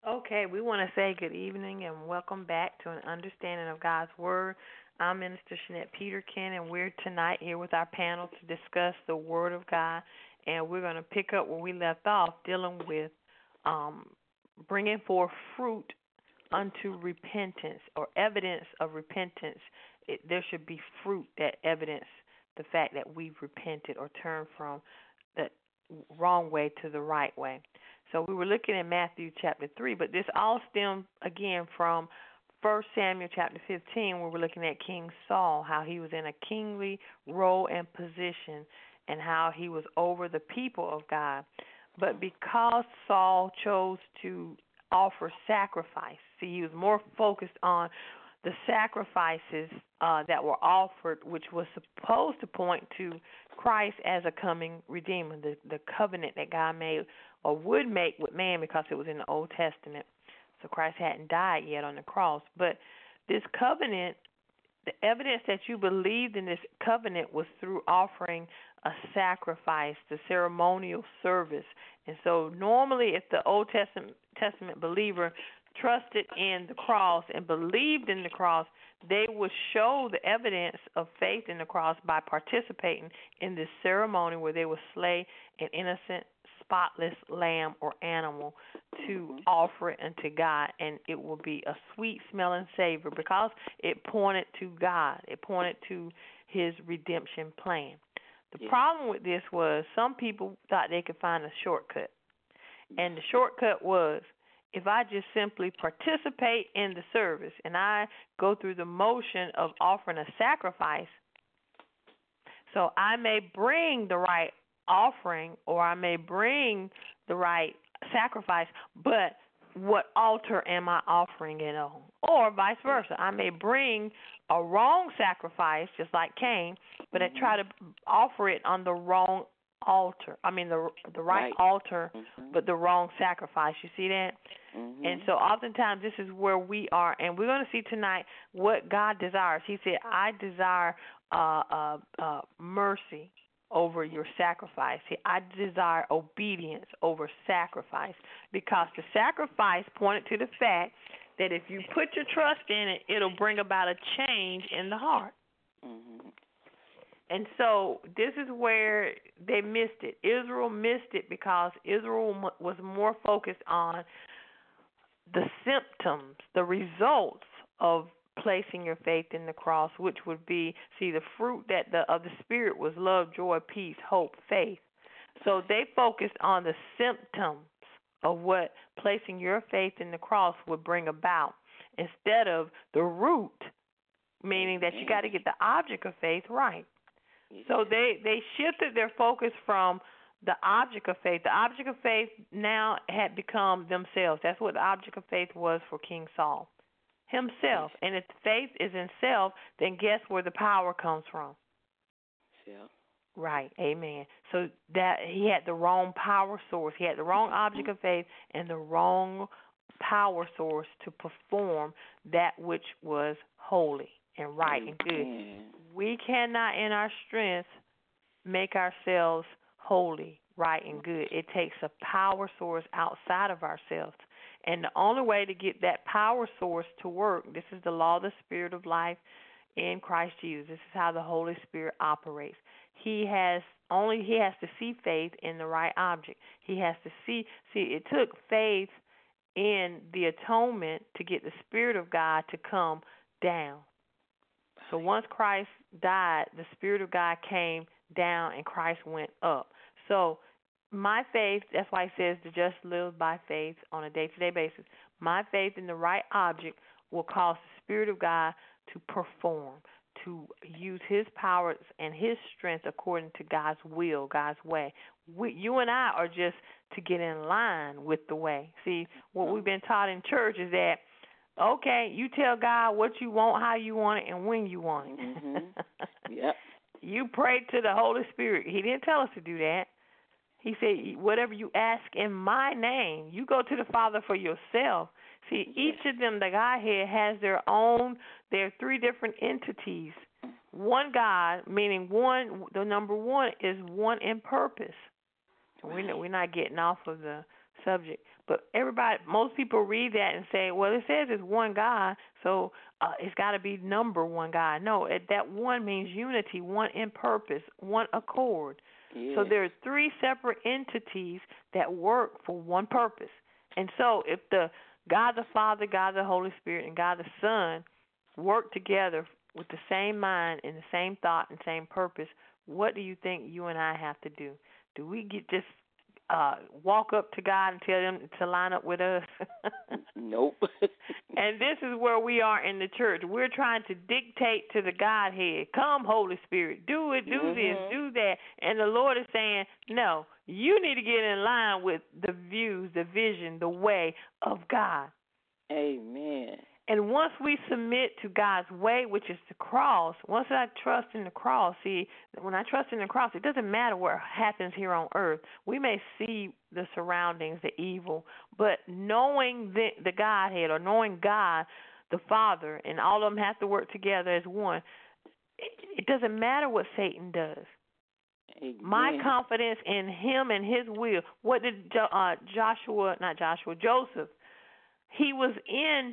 Okay, we want to say good evening and welcome back to an understanding of God's Word. I'm Minister Shanette Peterkin, and we're tonight here with our panel to discuss the Word of God. And we're going to pick up where we left off, dealing with um, bringing forth fruit unto repentance or evidence of repentance. There should be fruit that evidence the fact that we've repented or turned from the wrong way to the right way. So we were looking at Matthew chapter 3, but this all stemmed again from 1 Samuel chapter 15, where we're looking at King Saul, how he was in a kingly role and position, and how he was over the people of God. But because Saul chose to offer sacrifice, see, he was more focused on the sacrifices that were offered, which was supposed to point to Christ as a coming Redeemer, the covenant that God made or would make with man because it was in the Old Testament. So Christ hadn't died yet on the cross. But this covenant, the evidence that you believed in this covenant was through offering a sacrifice, the ceremonial service. And so normally if the Old Testament believer trusted in the cross and believed in the cross, they would show the evidence of faith in the cross by participating in this ceremony where they would slay an innocent, spotless lamb or animal to offer it unto God, and it will be a sweet smelling savor because it pointed to God. It pointed to his redemption plan. The problem with this was some people thought they could find a shortcut, and the shortcut was, if I just simply participate in the service and I go through the motion of offering a sacrifice, so I may bring the right offering or I may bring the right sacrifice, but what altar am I offering it on? Or vice versa. I may bring a wrong sacrifice, just like Cain, but I try to offer it on the wrong altar. I mean the right altar, but the wrong sacrifice. You see that? And so oftentimes this is where we are, and we're going to see tonight what God desires. He said, I desire mercy over your sacrifice. See, I desire obedience over sacrifice, because the sacrifice pointed to the fact that if you put your trust in it, it'll bring about a change in the heart. And so this is where they missed it. Israel missed it because Israel was more focused on the symptoms, the results of placing your faith in the cross, which would be, see, the fruit that of the Spirit was love, joy, peace, hope, faith. So they focused on the symptoms of what placing your faith in the cross would bring about, instead of the root, meaning that you got to get the object of faith right. So they shifted their focus from the object of faith. The object of faith now had become themselves. That's what the object of faith was for King Saul, himself. And if faith is in self, then guess where the power comes from? Self. Right, amen. So that he had the wrong power source. He had the wrong object of faith and the wrong power source to perform that which was holy and right and good. We cannot in our strength make ourselves holy, right, and good. It takes a power source outside of ourselves. And the only way to get that power source to work, this is the law of the Spirit of life in Christ Jesus. This is how the Holy Spirit operates. He has to see faith in the right object. He has to see, it took faith in the atonement to get the Spirit of God to come down. So once Christ died, the Spirit of God came down and Christ went up. So my faith, that's why he says to just live by faith on a day-to-day basis. My faith in the right object will cause the Spirit of God to perform, to use his powers and his strength according to God's will, God's way. You and I are just to get in line with the way. See, what we've been taught in church is that, okay, you tell God what you want, how you want it, and when you want it. Yep. You pray to the Holy Spirit. He didn't tell us to do that. He said, whatever you ask in my name, you go to the Father for yourself. See, each of them, the Godhead, has their own, there are three different entities. One God, meaning one, the number one is one in purpose. We're not getting off of the subject. But most people read that and say, well, it says it's one God, so it's got to be number one God. No, that one means unity, one in purpose, one accord. Yes. So there are three separate entities that work for one purpose. And so if the God the Father, God the Holy Spirit, and God the Son work together with the same mind and the same thought and same purpose, what do you think you and I have to do? Do we just walk up to God and tell them to line up with us? Nope. And this is where we are in the church. We're trying to dictate to the Godhead, come, Holy Spirit, do it, do this, do that. And the Lord is saying, no, you need to get in line with the views, the vision, the way of God. Amen. And once we submit to God's way, which is the cross, once I trust in the cross, see, when I trust in the cross, it doesn't matter what happens here on earth. We may see the surroundings, the evil, but knowing the Godhead or knowing God, the Father, and all of them have to work together as one, it doesn't matter what Satan does. Amen. My confidence in him and his will. What did Joseph, he was in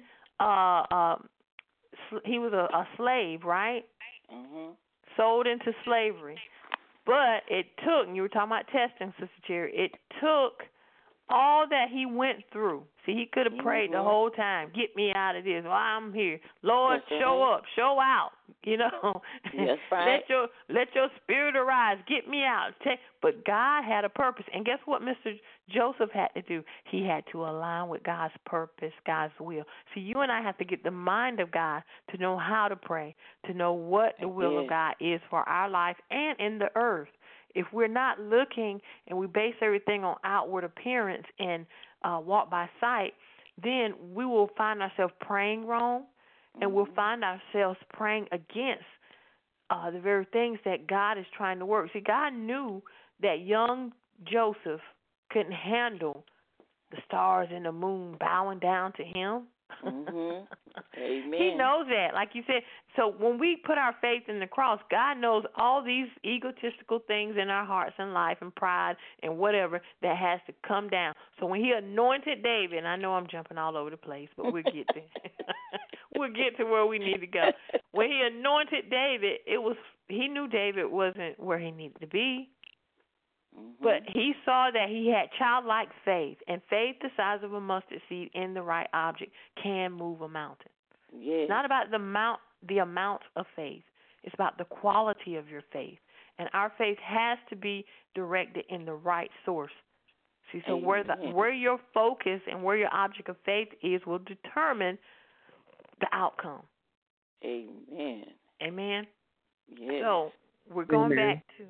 he was a slave, right? Mm-hmm. Sold into slavery. But it took, and you were talking about testing, Sister Cherry, it took all that he went through. See, he could have prayed the whole time, get me out of this. Well, I'm here. Lord, show up, show out. You know, yes, right. let your spirit arise. Get me out. But God had a purpose. And guess what Mr. Joseph had to do? He had to align with God's purpose, God's will. See, you and I have to get the mind of God to know how to pray, to know what the will of God is for our life and in the earth. If we're not looking and we base everything on outward appearance and walk by sight, then we will find ourselves praying wrong, and we'll find ourselves praying against the very things that God is trying to work. See, God knew that young Joseph couldn't handle the stars and the moon bowing down to him. Mm-hmm. Amen. He knows that, like you said. So when we put our faith in the cross, God knows all these egotistical things in our hearts and life and pride and whatever that has to come down. So when he anointed David, and I know I'm jumping all over the place, but we'll get there. We'll get to where we need to go. When he anointed David, he knew David wasn't where he needed to be. But he saw that he had childlike faith, and faith the size of a mustard seed in the right object can move a mountain. Yes. It's not about the amount of faith. It's about the quality of your faith. And our faith has to be directed in the right source. See, so where your focus and where your object of faith is will determine the outcome. Amen. Amen. Yes. So we're going back to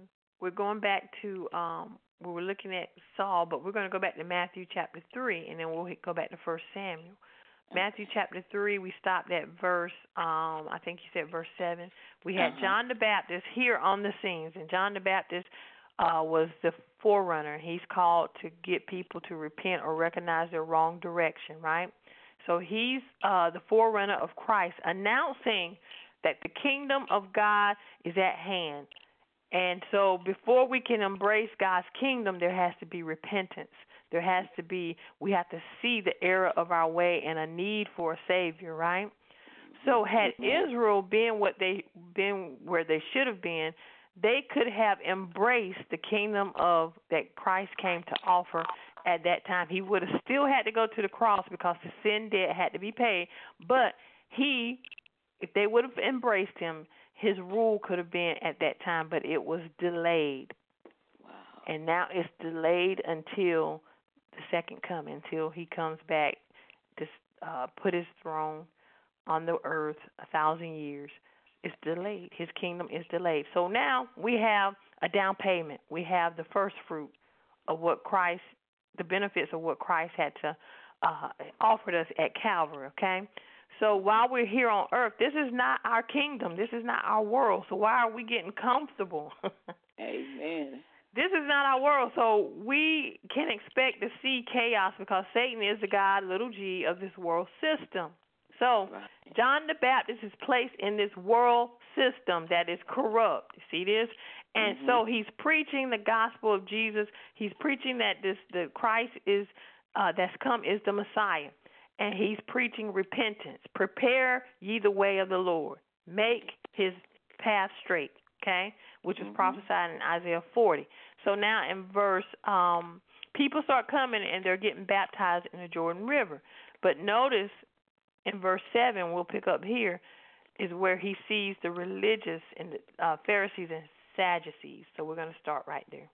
we were looking at Saul, but we're going to go back to Matthew chapter 3, and then we'll go back to 1 Samuel. Matthew chapter 3, we stopped at verse, I think you said verse 7. We had John the Baptist here on the scenes, and John the Baptist was the forerunner. He's called to get people to repent or recognize their wrong direction, right? So he's the forerunner of Christ, announcing that the kingdom of God is at hand. And so before we can embrace God's kingdom, there has to be repentance. We have to see the error of our way and a need for a Savior, right? So had Israel been where they should have been, they could have embraced the kingdom that Christ came to offer at that time. He would have still had to go to the cross because the sin debt had to be paid. But if they would have embraced him, his rule could have been at that time, but it was delayed. Wow. And now it's delayed until the second coming, until he comes back to put his throne on the earth 1,000 years. It's delayed. His kingdom is delayed. So now we have a down payment. We have the first fruit of the benefits of what Christ had to offered us at Calvary, okay? So while we're here on earth, this is not our kingdom. This is not our world. So why are we getting comfortable? Amen. This is not our world. So we can expect to see chaos because Satan is the God, little g, of this world system. So John the Baptist is placed in this world system that is corrupt. You see this? And so he's preaching the gospel of Jesus. He's preaching that the Christ is that's come is the Messiah, and he's preaching repentance. Prepare ye the way of the Lord. Make his path straight, okay, which was prophesied in Isaiah 40. So now in verse, people start coming and they're getting baptized in the Jordan River. But notice in verse 7, we'll pick up here, is where he sees the religious and the Pharisees and Sadducees. So we're going to start right there.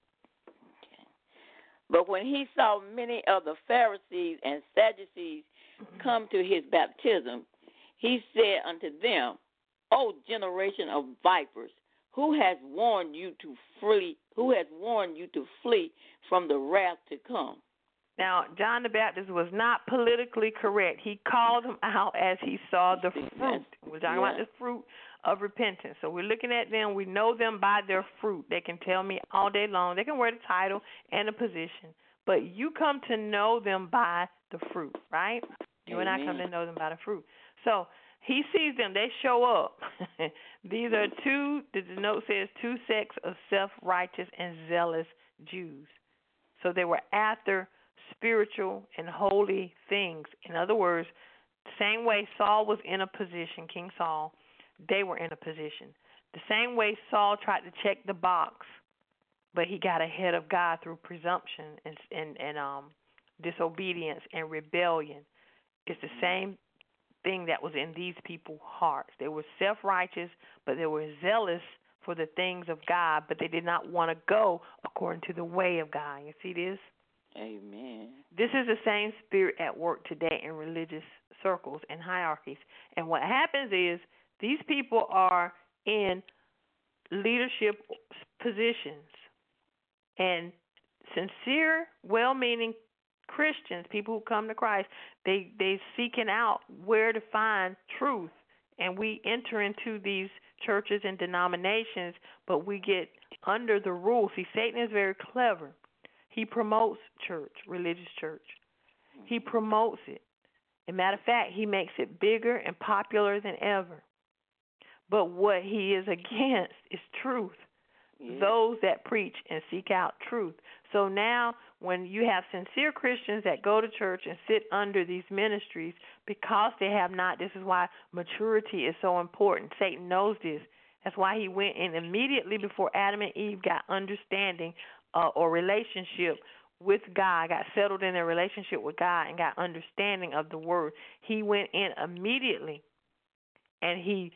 But when he saw many of the Pharisees and Sadducees come to his baptism, he said unto them, O generation of vipers, who has warned you to flee? Who has warned you to flee from the wrath to come? Now, John the Baptist was not politically correct. He called them out as he saw the fruit. We're talking about the fruit of repentance. So we're looking at them. We know them by their fruit. They can tell me all day long. They can wear the title and the position. But you come to know them by the fruit, right? You and I come to know them by the fruit. So he sees them. They show up. These are two, the note says, two sects of self-righteous and zealous Jews. So they were after spiritual and holy things. In other words, the same way Saul was in a position, King Saul, they were in a position. The same way Saul tried to check the box, but he got ahead of God through presumption and disobedience and rebellion. It's the same thing that was in these people's hearts. They were self-righteous, but they were zealous for the things of God, but they did not want to go according to the way of God. You see this? Amen. This is the same spirit at work today in religious circles and hierarchies. And what happens is these people are in leadership positions, and sincere, well-meaning Christians, people who come to Christ, they seeking out where to find truth. And we enter into these churches and denominations, but we get under the rules. See, Satan is very clever. He promotes church, religious church. He promotes it. As a matter of fact, he makes it bigger and popular than ever. But what he is against is truth. Those that preach and seek out truth. So now when you have sincere Christians that go to church and sit under these ministries because they have not, this is why maturity is so important. Satan knows this. That's why he went in immediately before Adam and Eve got understanding or relationship with God, got settled in their relationship with God and got understanding of the word. He went in immediately and he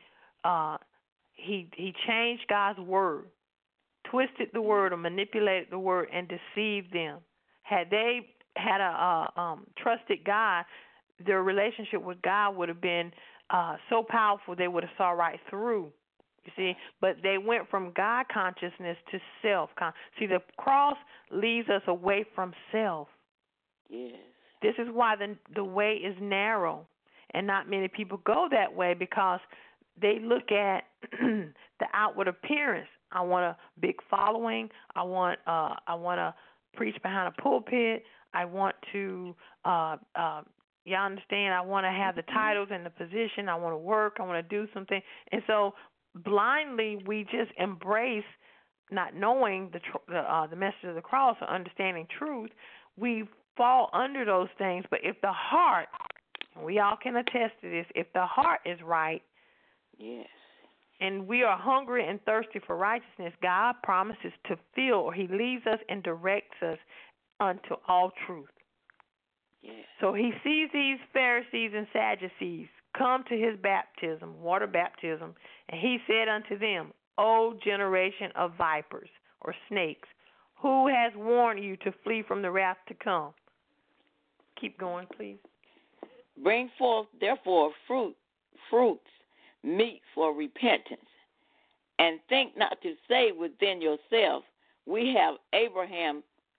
changed God's word, twisted the word or manipulated the word and deceived them. Had they had a trusted God, their relationship with God would have been so powerful they would have saw right through. You see, but they went from God consciousness to self. See, the cross leads us away from self. Yes. This is why the way is narrow, and not many people go that way because they look at the outward appearance. I want a big following. I want to preach behind a pulpit. I want to you understand? I want to have the titles and the position. I want to work. I want to do something. And so blindly we just embrace not knowing the message of the cross or understanding truth. We fall under those things. But if the heart, and we all can attest to this, if the heart is right, yes, and we are hungry and thirsty for righteousness, God promises to fill, or he leads us and directs us unto all truth. yes. So he sees these Pharisees and Sadducees come to his baptism, water baptism, and he said unto them, O generation of vipers or snakes, who has warned you to flee from the wrath to come? Keep going, please. Bring forth, therefore, fruits, meet for repentance, and think not to say within yourself, we have Abraham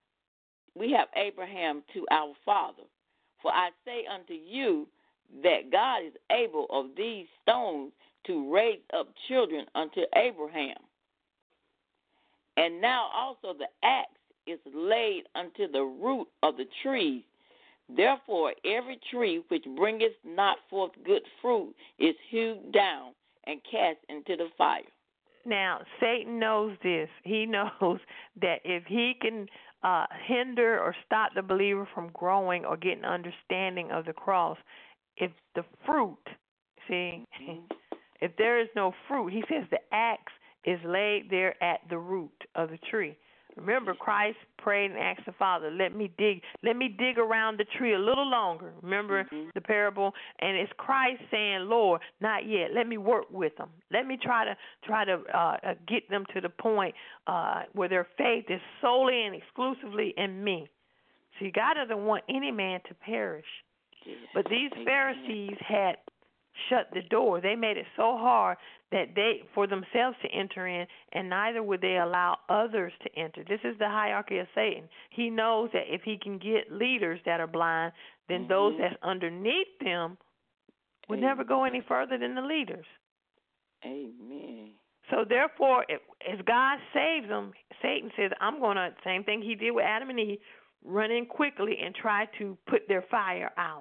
to our father. For I say unto you that God is able of these stones to raise up children unto Abraham. And now also the axe is laid unto the root of the trees. Therefore every tree which bringeth not forth good fruit is hewed down and cast into the fire. Now, Satan knows this. He knows that if he can hinder or stop the believer from growing or getting understanding of the cross. If the fruit, see, if there is no fruit, he says the axe is laid there at the root of the tree. Remember, Christ prayed and asked the Father, let me dig around the tree a little longer. Remember the parable? And it's Christ saying, Lord, not yet. Let me work with them. Let me try to get them to the point where their faith is solely and exclusively in me. See, God doesn't want any man to perish. But these Pharisees had shut the door. They made it so hard that they, for themselves to enter in, and neither would they allow others to enter. This is the hierarchy of Satan. He knows that if he can get leaders that are blind, then those that's underneath them would never go any further than the leaders. Amen. So therefore, as God saves them, Satan says, I'm going to, same thing he did with Adam and Eve, run in quickly and try to put their fire out.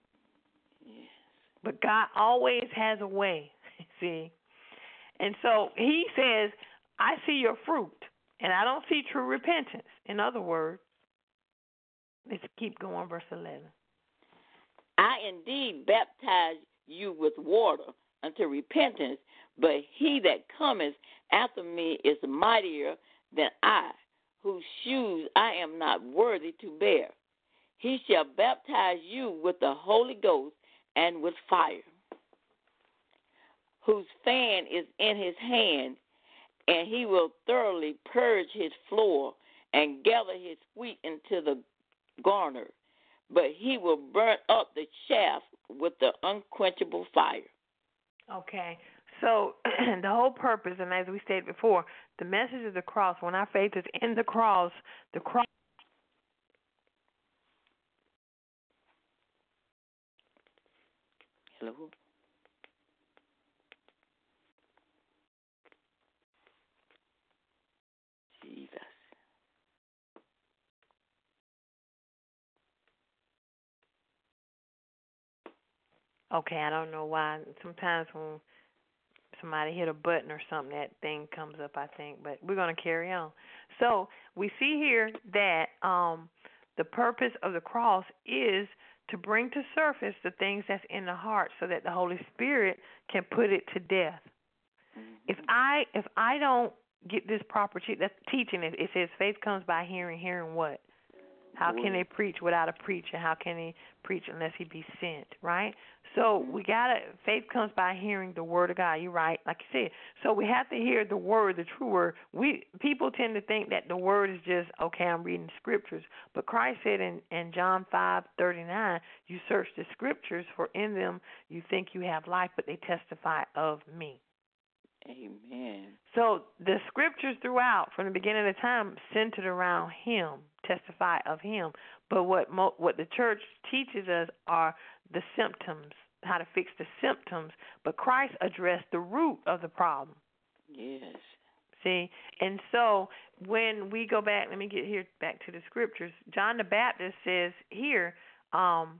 But God always has a way, see. And so he says, I see your fruit, and I don't see true repentance. In other words, let's keep going, verse 11. I indeed baptize you with water unto repentance, but he that cometh after me is mightier than I, whose shoes I am not worthy to bear. He shall baptize you with the Holy Ghost and with fire, whose fan is in his hand, and he will thoroughly purge his floor and gather his wheat into the garner, but he will burn up the chaff with the unquenchable fire. Okay, so the whole purpose, and as we stated before, the message of the cross, when our faith is in the cross. Hello? Jesus. Okay, I don't know why. Sometimes when somebody hit a button or something, that thing comes up, I think. But we're going to carry on. So we see here that the purpose of the cross is to bring to surface the things that's in the heart so that the Holy Spirit can put it to death. If I don't get this proper that's teaching, it says faith comes by hearing. Hearing what? How can they preach without a preacher? How can they preach unless he be sent, right? So faith comes by hearing the word of God. You're right, like you said. So we have to hear the word, the true word. People tend to think that the word is just, okay, I'm reading scriptures. But Christ said in John 5:39, you search the scriptures, for in them you think you have life, but they testify of me. Amen. So the scriptures throughout, from the beginning of the time, centered around him, testify of him. But what the church teaches us are the symptoms, how to fix the symptoms. But Christ addressed the root of the problem. Yes. See? And so when we go back, let me get here back to the scriptures. John the Baptist says here, let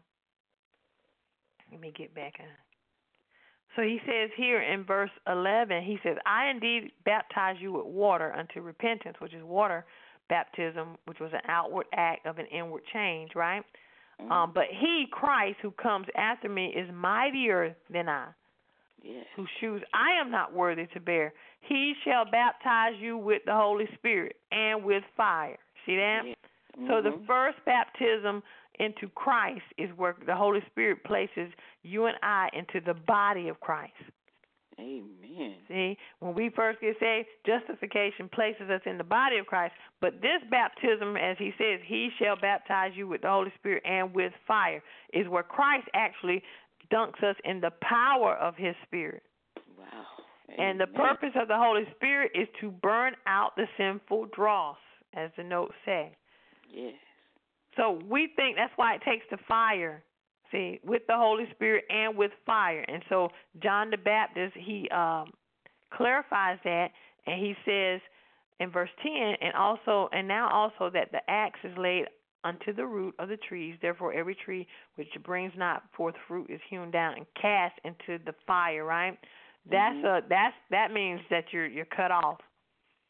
me get back. So he says here in verse 11, he says, I indeed baptize you with water unto repentance, which is water baptism, which was an outward act of an inward change, right? But he, Christ, who comes after me is mightier than I, whose shoes I am not worthy to bear. He shall baptize you with the Holy Spirit and with fire. See that? So the first baptism into Christ is where the Holy Spirit places you and I into the body of Christ. Amen. See, when we first get saved, justification places us in the body of Christ. But this baptism, as he says, he shall baptize you with the Holy Spirit and with fire, is where Christ actually dunks us in the power of his Spirit. Wow. And the purpose of the Holy Spirit is to burn out the sinful dross, as the notes say. Yes. So we think that's why it takes the fire, see, with the Holy Spirit and with fire. And so John the Baptist, he clarifies that, and he says in verse 10, and now also that the axe is laid unto the root of the trees. Therefore every tree which brings not forth fruit is hewn down and cast into the fire, right? That means that you're cut off.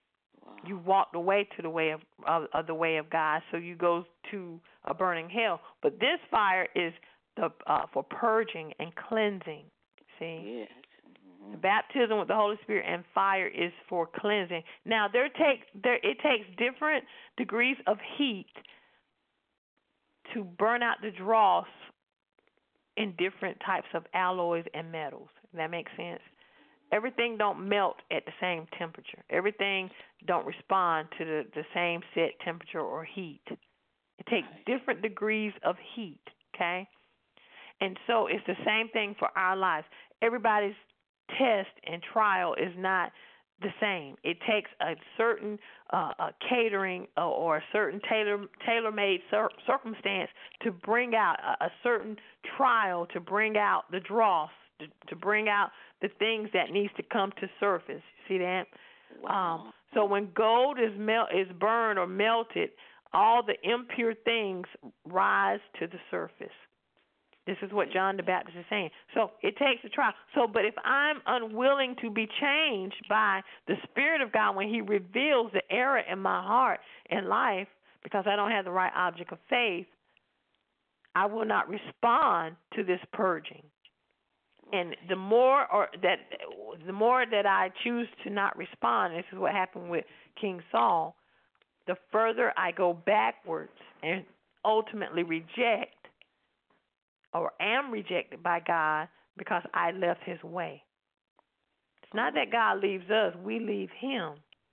You walked away to the way of the way of God, so you go to a burning hell. But this fire is the for purging and cleansing. See, Yes. the baptism with the Holy Spirit and fire is for cleansing. Now it takes different degrees of heat to burn out the dross in different types of alloys and metals. Does that make sense? Everything don't melt at the same temperature. Everything don't respond to the same set temperature or heat. It takes different degrees of heat, okay? And so it's the same thing for our lives. Everybody's test and trial is not the same. It takes a certain catering or a certain tailor-made circumstance to bring out a certain trial, to bring out the dross, to bring out the things that needs to come to surface. See that? Wow. So when gold is burned or melted, all the impure things rise to the surface. This is what John the Baptist is saying. So it takes a trial. So, but if I'm unwilling to be changed by the Spirit of God when He reveals the error in my heart and life, because I don't have the right object of faith, I will not respond to this purging. And the more that I choose to not respond, this is what happened with King Saul, the further I go backwards and ultimately reject or am rejected by God because I left His way. It's not that God leaves us, we leave Him.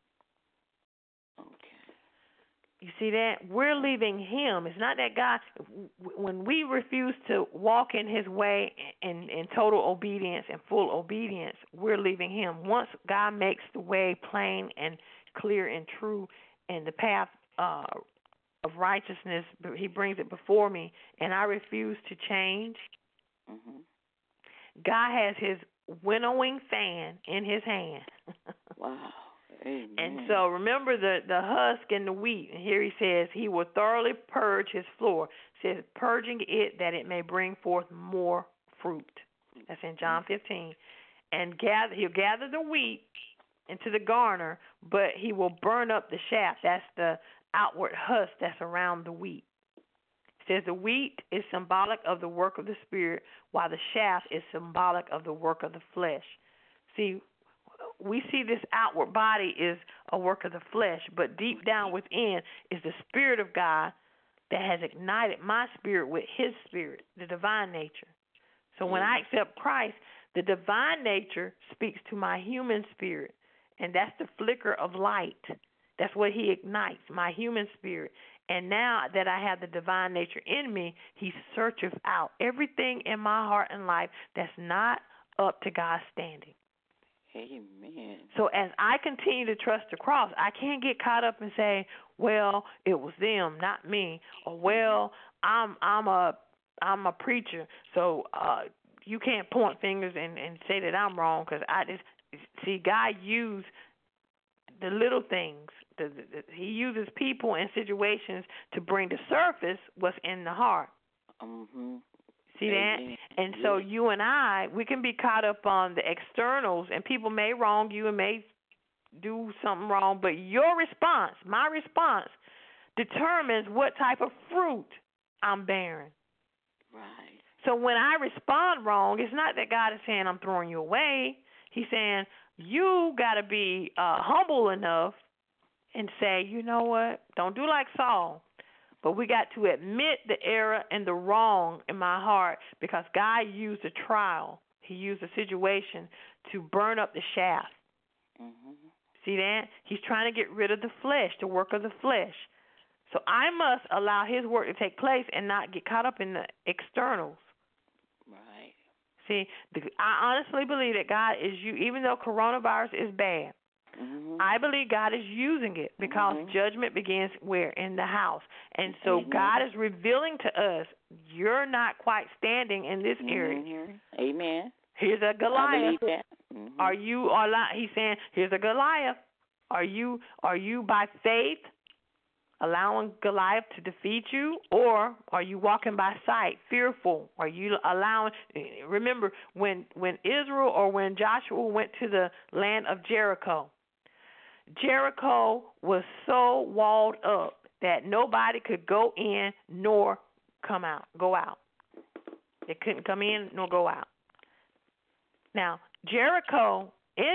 You see that? We're leaving Him. It's not that God, when we refuse to walk in His way in total obedience and full obedience, we're leaving Him. Once God makes the way plain and clear and true and the path of righteousness, He brings it before me, and I refuse to change, God has His winnowing fan in His hand. Wow. Amen. And so remember the husk and the wheat. And here He says He will thoroughly purge His floor. It says, purging it that it may bring forth more fruit. That's in John 15. And He'll gather the wheat into the garner, but He will burn up the chaff. That's the outward husk that's around the wheat. It says the wheat is symbolic of the work of the Spirit, while the chaff is symbolic of the work of the flesh. See, we see this outward body is a work of the flesh, but deep down within is the Spirit of God that has ignited my spirit with His Spirit, the divine nature. So when I accept Christ, the divine nature speaks to my human spirit, and that's the flicker of light. That's what He ignites, my human spirit. And now that I have the divine nature in me, He searches out everything in my heart and life that's not up to God's standing. Amen. So as I continue to trust the cross, I can't get caught up and say, well, it was them, not me, or well, I'm a preacher, so you can't point fingers and say that I'm wrong, because I just see God use the little things. He uses people and situations to bring to surface what's in the heart. See that? And so you and I, we can be caught up on the externals, and people may wrong you and may do something wrong, but your response, my response, determines what type of fruit I'm bearing. Right. So when I respond wrong, it's not that God is saying I'm throwing you away. He's saying you got to be humble enough and say, you know what, don't do like Saul. But we got to admit the error and the wrong in my heart, because God used a trial. He used a situation to burn up the shaft. See that? He's trying to get rid of the flesh, the work of the flesh. So I must allow His work to take place and not get caught up in the externals. Right. See, I honestly believe that God is, even though coronavirus is bad, I believe God is using it, because judgment begins where? In the house. And so God is revealing to us, you're not quite standing in this area. Amen. Here's a Goliath. I believe that. Are you, he's saying, here's a Goliath. Are you by faith allowing Goliath to defeat you, or are you walking by sight, fearful? Are you allowing, remember, when Israel or when Joshua went to the land of Jericho, Jericho was so walled up that nobody could go in nor go out. They couldn't come in nor go out. Now, Jericho,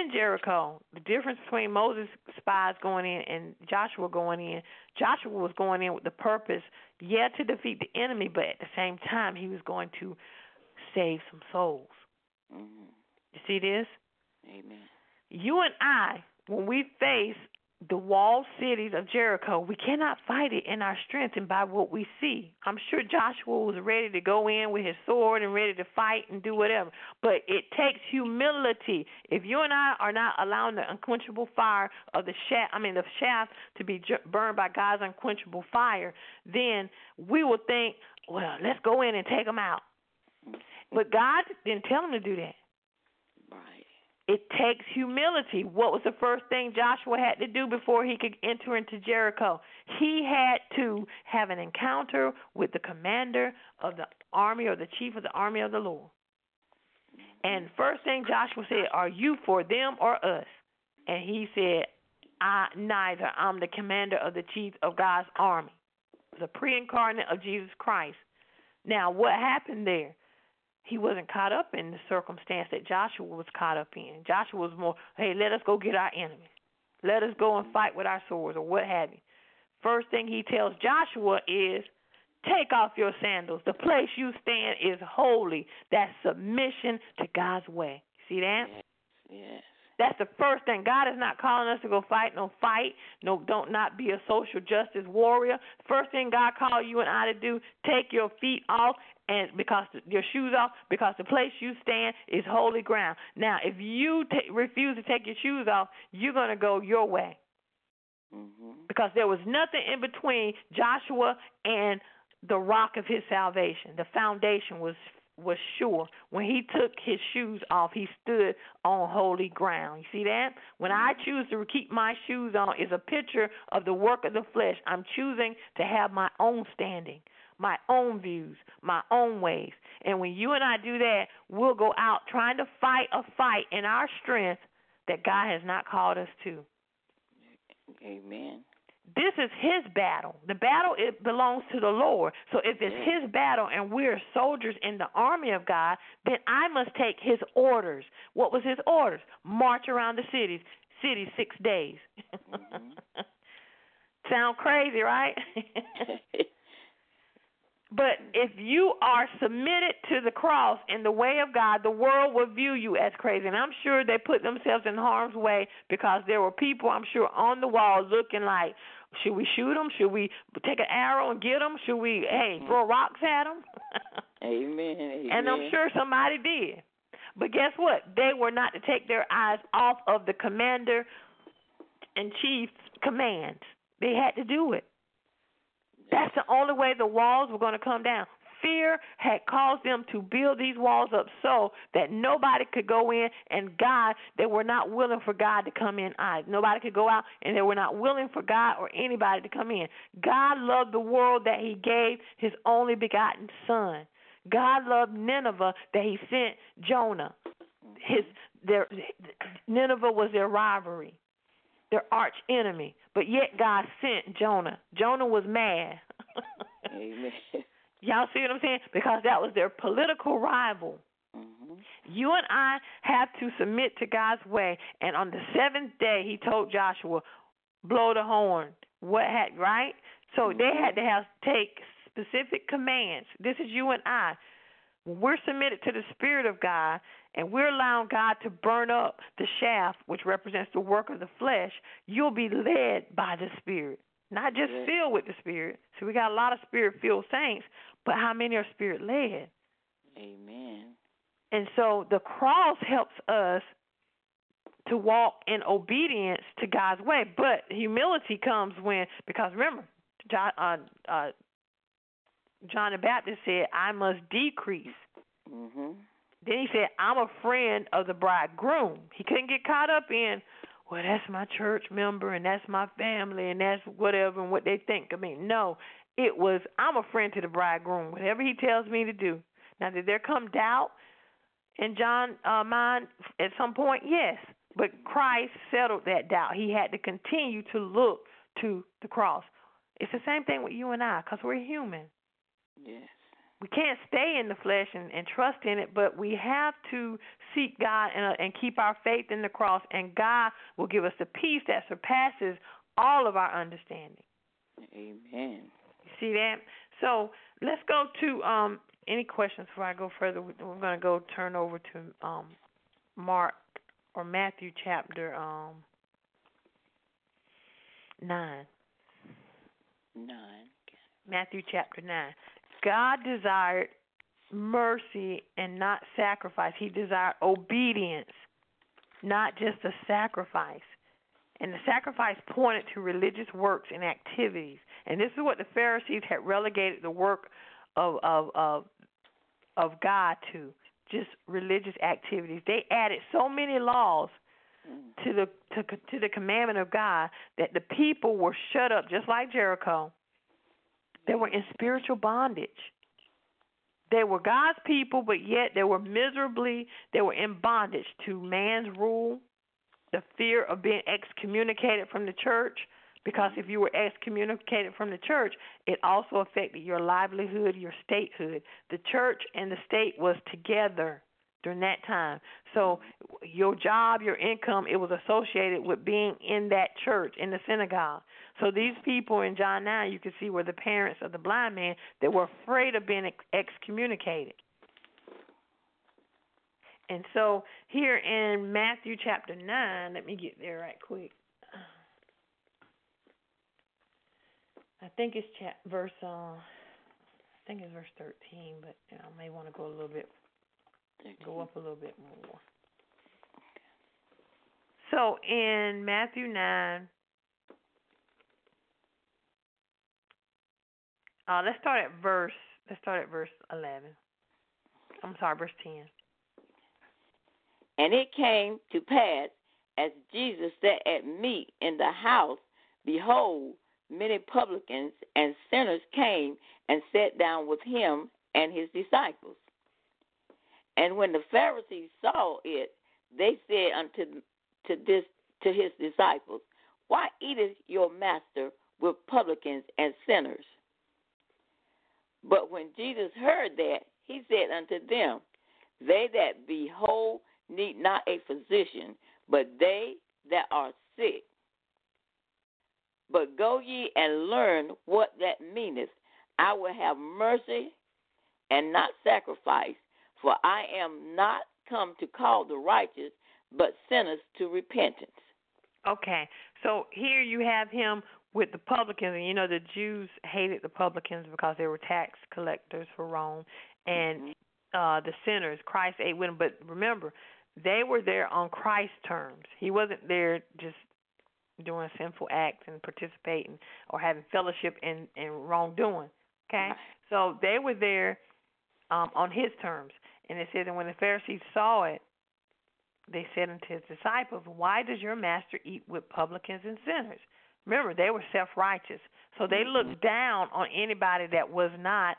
the difference between Moses' spies going in and Joshua going in, Joshua was going in with the purpose, to defeat the enemy, but at the same time, he was going to save some souls. Mm-hmm. You see this? Amen. You and I, when we face the walled cities of Jericho, we cannot fight it in our strength and by what we see. I'm sure Joshua was ready to go in with his sword and ready to fight and do whatever, but it takes humility. If you and I are not allowing the unquenchable fire of the shaft to be burned by God's unquenchable fire, then we will think, well, let's go in and take them out. But God didn't tell him to do that. Right. It takes humility. What was the first thing Joshua had to do before he could enter into Jericho? He had to have an encounter with the commander of the army or the chief of the army of the Lord. And first thing Joshua said, are you for them or us? And he said, neither. I'm the commander of the chief of God's army, the pre-incarnate of Jesus Christ. Now, what happened there? He wasn't caught up in the circumstance that Joshua was caught up in. Joshua was more, hey, let us go get our enemies. Let us go and fight with our swords or what have you. First thing he tells Joshua is, take off your sandals. The place you stand is holy. That's submission to God's way. See that? Yes. That's the first thing. God is not calling us to go fight. No, don't not be a social justice warrior. First thing God called you and I to do, take your feet off and your shoes off, because the place you stand is holy ground. Now, if you refuse to take your shoes off, you're going to go your way. Mm-hmm. Because there was nothing in between Joshua and the rock of his salvation. The foundation was sure. When he took his shoes off, he stood on holy ground. You see that? When I choose to keep my shoes on, is a picture of the work of the flesh. I'm choosing to have my own standing, my own views, my own ways. And when you and I do that, we'll go out trying to fight a fight in our strength that God has not called us to. Amen. This is his battle. The battle, it belongs to the Lord. So if it's his battle and we're soldiers in the army of God, then I must take his orders. What was his orders? March around the city 6 days. Mm-hmm. Sound crazy, right? But if you are submitted to the cross in the way of God, the world will view you as crazy. And I'm sure they put themselves in harm's way because there were people, I'm sure, on the wall looking like, should we shoot them? Should we take an arrow and get them? Should we, throw rocks at them? Amen. And I'm sure somebody did. But guess what? They were not to take their eyes off of the commander-in-chief's commands. They had to do it. That's the only way the walls were going to come down. Fear had caused them to build these walls up so that nobody could go in, and they were not willing for God to come in. Nobody could go out, and they were not willing for God or anybody to come in. God loved the world that he gave his only begotten son. God loved Nineveh that he sent Jonah. Nineveh was their rivalry, their arch enemy. But yet God sent Jonah. Jonah was mad. Amen. Y'all see what I'm saying? Because that was their political rival. Mm-hmm. You and I have to submit to God's way. And on the seventh day, he told Joshua, blow the horn. Right? So they had to take specific commands. This is you and I. When we're submitted to the Spirit of God and we're allowing God to burn up the shaft, which represents the work of the flesh, you'll be led by the Spirit, not just filled with the Spirit. So we got a lot of Spirit-filled saints, but how many are Spirit-led? Amen. And so the cross helps us to walk in obedience to God's way, but humility comes because remember, John the Baptist said, I must decrease. Mm-hmm. Then he said, I'm a friend of the bridegroom. He couldn't get caught up in, well, that's my church member and that's my family and that's whatever and what they think of me. No, it was, I'm a friend to the bridegroom, whatever he tells me to do. Now, did there come doubt in John's mind at some point? Yes. But Christ settled that doubt. He had to continue to look to the cross. It's the same thing with you and I, because we're human. Yes. We can't stay in the flesh and trust in it, but we have to seek God and keep our faith in the cross, and God will give us the peace that surpasses all of our understanding. Amen. You see that? So let's go to any questions before I go further. We're going to go turn over to Mark or Matthew chapter 9. 9. Matthew chapter 9. God desired mercy and not sacrifice. He desired obedience, not just a sacrifice. And the sacrifice pointed to religious works and activities. And this is what the Pharisees had relegated the work of God to, just religious activities. They added so many laws to the commandment of God that the people were shut up, just like Jericho. They were in spiritual bondage. They were God's people, but yet they were in bondage to man's rule, the fear of being excommunicated from the church, because if you were excommunicated from the church, it also affected your livelihood, your statehood. The church and the state was together during that time. So your job, your income, it was associated with being in that church, in the synagogue. So these people in John 9, you can see were the parents of the blind man that were afraid of being excommunicated. And so here in Matthew chapter 9, let me get there right quick. I think it's verse 13, but I may want to go up a little bit more. So in Matthew 9, let's start at verse 11. I'm sorry, verse 10. And it came to pass, as Jesus sat at meat in the house, behold, many publicans and sinners came and sat down with him and his disciples. And when the Pharisees saw it, they said to his disciples, Why eateth your master with publicans and sinners? But when Jesus heard that, he said unto them, They that be whole need not a physician, but they that are sick. But go ye and learn what that meaneth. I will have mercy and not sacrifice, for I am not come to call the righteous, but sinners to repentance. Okay, so here you have him with the publicans, and the Jews hated the publicans because they were tax collectors for Rome, and the sinners, Christ ate with them. But remember, they were there on Christ's terms. He wasn't there just doing sinful acts and participating or having fellowship in wrongdoing. Okay, so they were there on his terms. And it says, and when the Pharisees saw it, they said unto his disciples, Why does your master eat with publicans and sinners? Remember, they were self-righteous. So they looked down on anybody that was not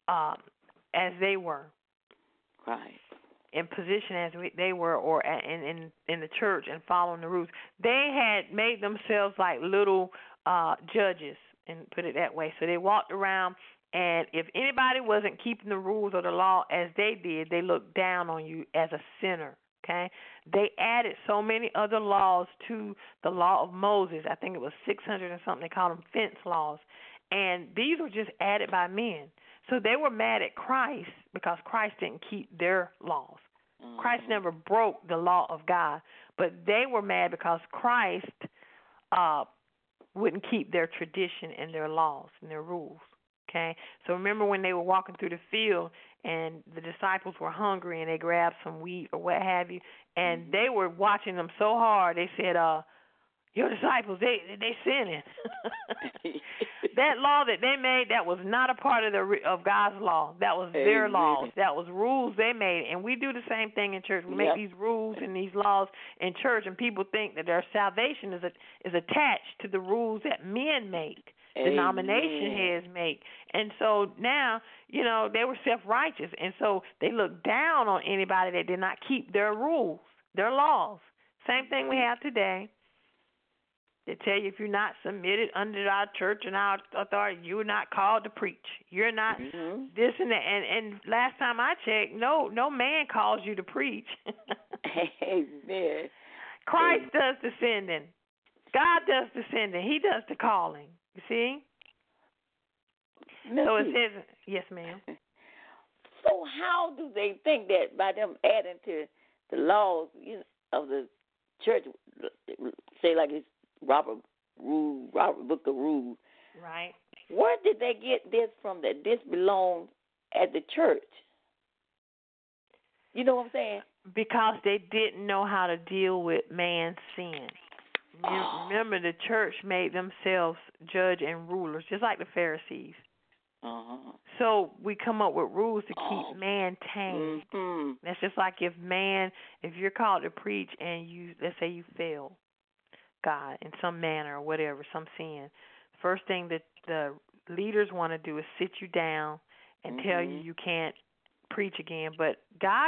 as they were. Right. In position as they were, or in the church and following the rules. They had made themselves like little judges, and put it that way. So they walked around, and if anybody wasn't keeping the rules or the law as they did, they looked down on you as a sinner. Okay? They added so many other laws to the law of Moses. I think it was 600 and something. They called them fence laws. And these were just added by men. So they were mad at Christ because Christ didn't keep their laws. Christ never broke the law of God, but they were mad because Christ wouldn't keep their tradition and their laws and their rules. Okay? So remember when they were walking through the field and the disciples were hungry and they grabbed some wheat or what have you, and they were watching them so hard, they said, your disciples, they sinning. That law that they made, that was not a part of God's law. That was their laws. That was rules they made. And we do the same thing in church. We make these rules and these laws in church, and people think that their salvation is attached to the rules that men make, denomination heads make. And so now, they were self-righteous, and so they looked down on anybody that did not keep their rules, their laws. Same thing we have today. They tell you if you're not submitted under our church and our authority, you're not called to preach. You're not this and that. And last time I checked, no man calls you to preach. Amen. Christ does the sending. God does the sending. He does the calling. You see? So it says, yes, ma'am. So how do they think that by them adding to the laws of the church, say like it's Robert Book of Rules? Right. Where did they get this from, that this belongs at the church? You know what I'm saying? Because they didn't know how to deal with man's sin. Remember, the church made themselves judge and rulers, just like the Pharisees. So we come up with rules to keep man tame. That's just like if you're called to preach and let's say you fail God in some manner or whatever, some sin, first thing that the leaders want to do is sit you down and tell you can't preach again. But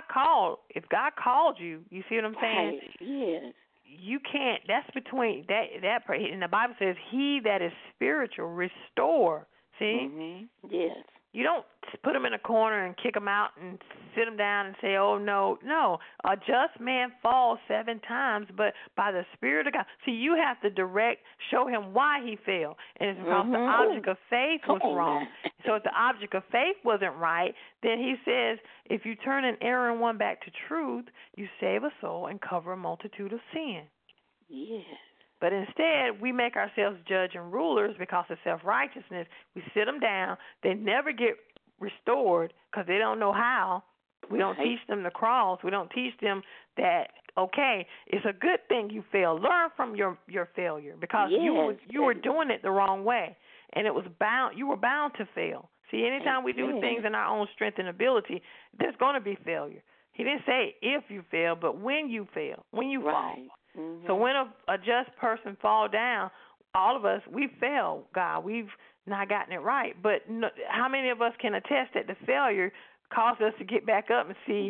if God called you, you see what I'm saying? Right. Yes. You can't. That's between that. And the Bible says, "He that is spiritual restore." See? Yes. You don't put them in a corner and kick them out and sit them down and say, "Oh no, no." A just man falls 7 times, but by the Spirit of God. See, you have to show him why he fell, and it's because the object of faith was wrong. So if the object of faith wasn't right, then he says, if you turn an erring one back to truth, you save a soul and cover a multitude of sin. Yes. But instead, we make ourselves judge and rulers because of self-righteousness. We sit them down. They never get restored because they don't know how. We don't teach them the cross. We don't teach them that, okay, it's a good thing you failed. Learn from your failure because you were doing it the wrong way, and you were bound to fail. See, anytime we do things in our own strength and ability, there's going to be failure. He didn't say if you fail, but when you fail, when you fall. So when a just person fall down, all of us, we fail, God. We've not gotten it right. But how many of us can attest that the failure caused us to get back up and see,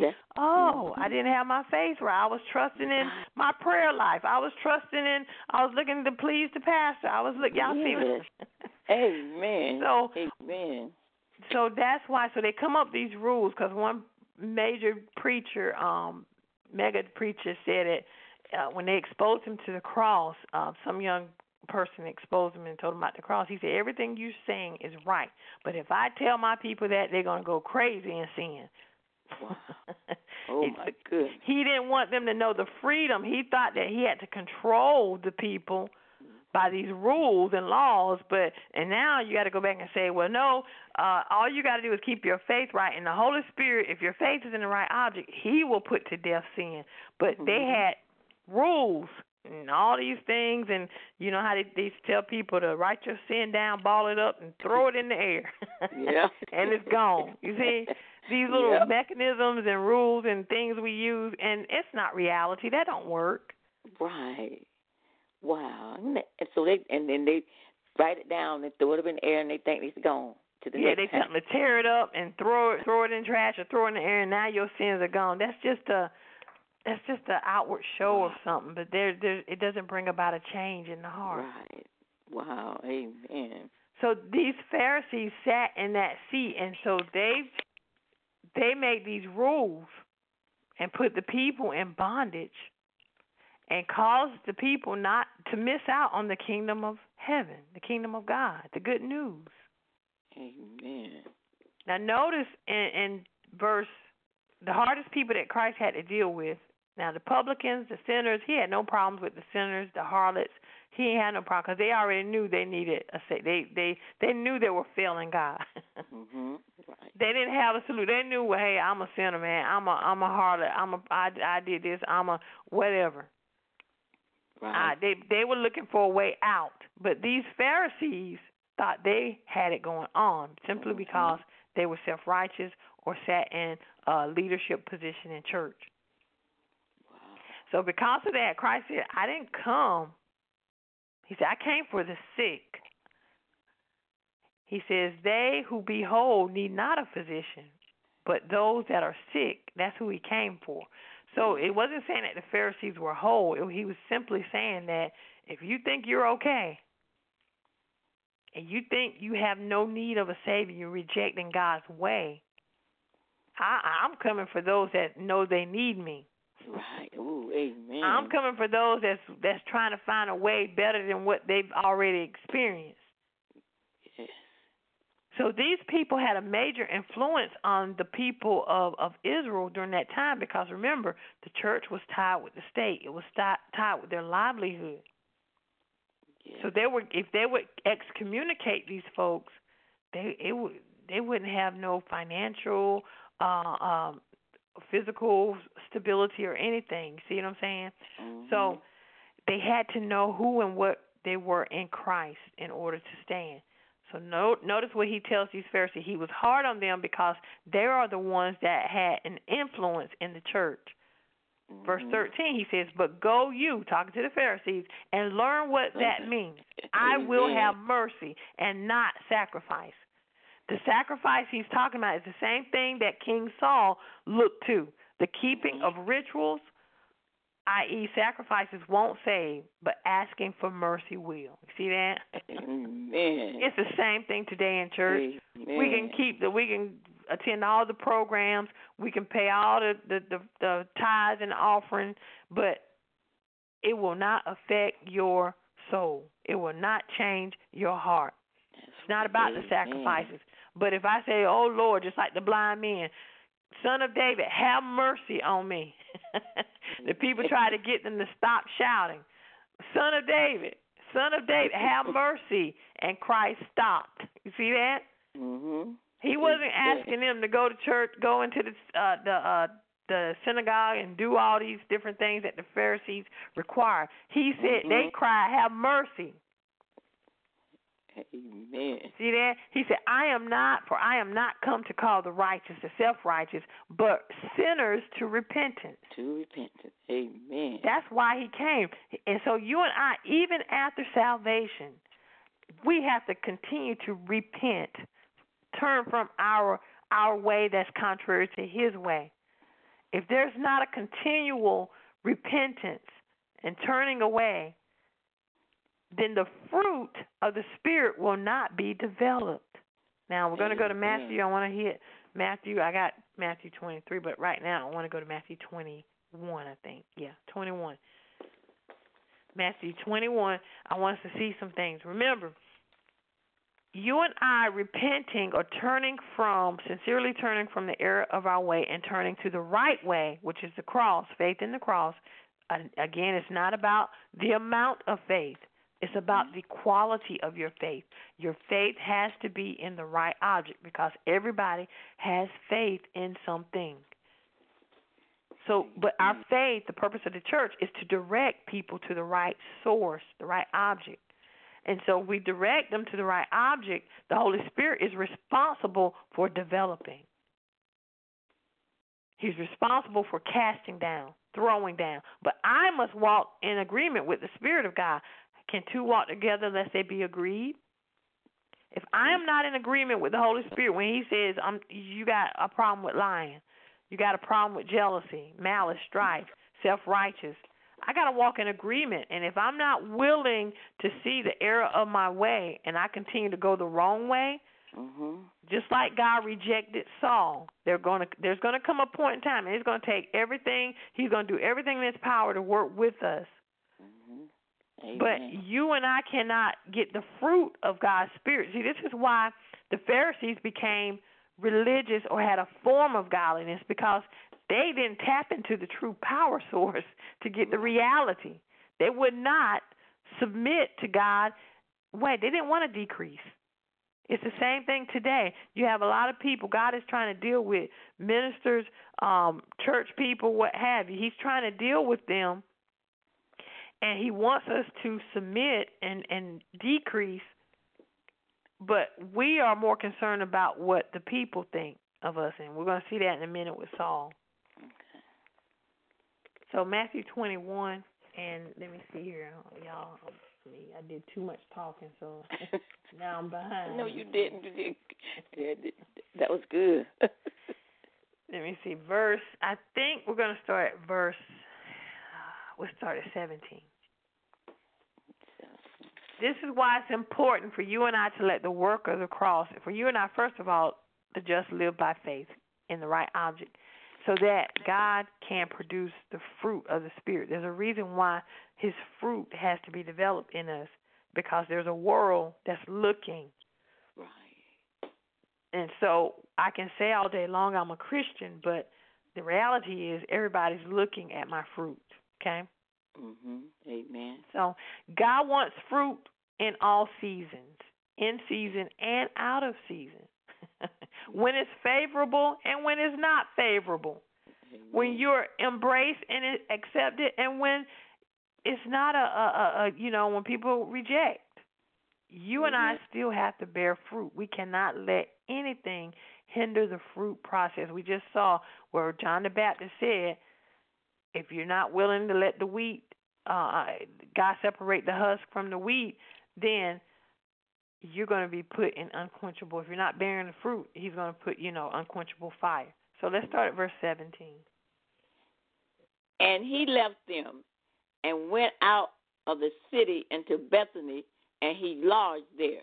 I didn't have my faith right. I was trusting in my prayer life. I was looking to please the pastor. Y'all see this? Amen. Amen. So that's why. So they come up with these rules because one major preacher, mega preacher said it. When they exposed him to the cross, some young person exposed him and told him about the cross. He said, everything you're saying is right, but if I tell my people that, they're going to go crazy in sin. Wow. Oh, my goodness. He didn't want them to know the freedom. He thought that he had to control the people by these rules and laws, and now you got to go back and say, well, no, all you got to do is keep your faith right. And the Holy Spirit, if your faith is in the right object, he will put to death sin. But they had rules and all these things, and you know how they tell people to write your sin down, ball it up, and throw it in the air. And it's gone. You see, these little mechanisms and rules and things we use, and it's not reality. That don't work. Right. Wow. And so they write it down and throw it up in the air, and they think it's gone. They tell them to tear it up and throw it in trash or throw it in the air, and now your sins are gone. That's just an outward show of something, but it doesn't bring about a change in the heart. Right. Wow. Amen. So these Pharisees sat in that seat, and so they made these rules and put the people in bondage and caused the people not to miss out on the kingdom of heaven, the kingdom of God, the good news. Amen. Now notice in verse, the hardest people that Christ had to deal with. Now, the publicans, the sinners, he had no problems with the sinners, the harlots. He had no problem because they already knew they needed a Savior. They knew they were failing God. Right. They didn't have a solution. They knew, well, hey, I'm a sinner, man. I'm a harlot. I did this. I'm a whatever. Right. They were looking for a way out. But these Pharisees thought they had it going on simply because they were self-righteous or sat in a leadership position in church. So because of that, Christ said, I didn't come. He said, I came for the sick. He says, they who be whole need not a physician, but those that are sick. That's who he came for. So it wasn't saying that the Pharisees were whole. He was simply saying that if you think you're okay and you think you have no need of a Savior, you're rejecting God's way, I'm coming for those that know they need me. Right. Ooh, amen. I'm coming for those that's trying to find a way better than what they've already experienced. Yes. So these people had a major influence on the people of Israel during that time because, remember, the church was tied with the state. It was tied with their livelihood. Yes. So if they would excommunicate these folks, they wouldn't have no financial, physical stability or anything. See what I'm saying? Mm-hmm. So they had to know who and what they were in Christ in order to stand. So notice what he tells these Pharisees. He was hard on them because they are the ones that had an influence in the church. Mm-hmm. Verse 13, he says, but go you, talking to the Pharisees, and learn what that means. I will have mercy and not sacrifice. The sacrifice he's talking about is the same thing that King Saul looked to. The keeping of rituals, i.e. sacrifices, won't save, but asking for mercy will. You see that? Amen. It's the same thing today in church. Amen. We can attend all the programs, we can pay all the tithes and offering, but it will not affect your soul. It will not change your heart. It's not about the sacrifices. But if I say, oh, Lord, just like the blind men, Son of David, have mercy on me. The people try to get them to stop shouting, Son of David, have mercy. And Christ stopped. You see that? Mm-hmm. He wasn't asking them to go to church, go into the synagogue and do all these different things that the Pharisees require. He said they cry, have mercy. Amen. See that? He said, I am not come to call the righteous the self-righteous, but sinners to repentance. To repentance. Amen. That's why he came. And so you and I, even after salvation, we have to continue to repent, turn from our way that's contrary to his way. If there's not a continual repentance and turning away, then the fruit of the Spirit will not be developed. Now, we're going to go to Matthew. I want to hit Matthew. I got Matthew 23, but right now I want to go to Matthew 21, I think. Yeah, 21. Matthew 21, I want us to see some things. Remember, you and I repenting or sincerely turning from the error of our way and turning to the right way, which is the cross, faith in the cross. Again, it's not about the amount of faith. It's about the quality of your faith. Your faith has to be in the right object because everybody has faith in something. So, but our faith, the purpose of the church, is to direct people to the right source, the right object. And so we direct them to the right object. The Holy Spirit is responsible for developing. He's responsible for casting down, throwing down. But I must walk in agreement with the Spirit of God. Can two walk together unless they be agreed? If I am not in agreement with the Holy Spirit when he says you got a problem with lying, you got a problem with jealousy, malice, strife, self-righteous, I got to walk in agreement. And if I'm not willing to see the error of my way and I continue to go the wrong way, just like God rejected Saul, there's going to come a point in time, and he's going to take everything, he's going to do everything in his power to work with us. Amen. But you and I cannot get the fruit of God's Spirit. See, this is why the Pharisees became religious or had a form of godliness, because they didn't tap into the true power source to get the reality. They would not submit to God. Wait, they didn't want to decrease. It's the same thing today. You have a lot of people, God is trying to deal with ministers, church people, what have you. He's trying to deal with them. And he wants us to submit and decrease, but we are more concerned about what the people think of us, and we're going to see that in a minute with Saul. Okay. So Matthew 21, and let me see here, y'all. I did too much talking, so now I'm behind. No, you didn't. That was good. Let me see. I think we're going to start at we'll start at 17. This is why it's important for you and I to let the workers across. For you and I, first of all, to just live by faith in the right object so that God can produce the fruit of the Spirit. There's a reason why His fruit has to be developed in us, because there's a world that's looking. Right. And so I can say all day long I'm a Christian, but the reality is everybody's looking at my fruit, okay? Amen. So God wants fruit in all seasons, in season and out of season, when it's favorable and when it's not favorable, Amen. when you're embraced and accepted and when it's not when people reject. You and I still have to bear fruit. We cannot let anything hinder the fruit process. We just saw where John the Baptist said, if you're not willing to let the wheat, God separate the husk from the wheat, then you're going to be put in unquenchable. If you're not bearing the fruit, He's going to put, unquenchable fire. So let's start at verse 17. And He left them and went out of the city into Bethany, and He lodged there.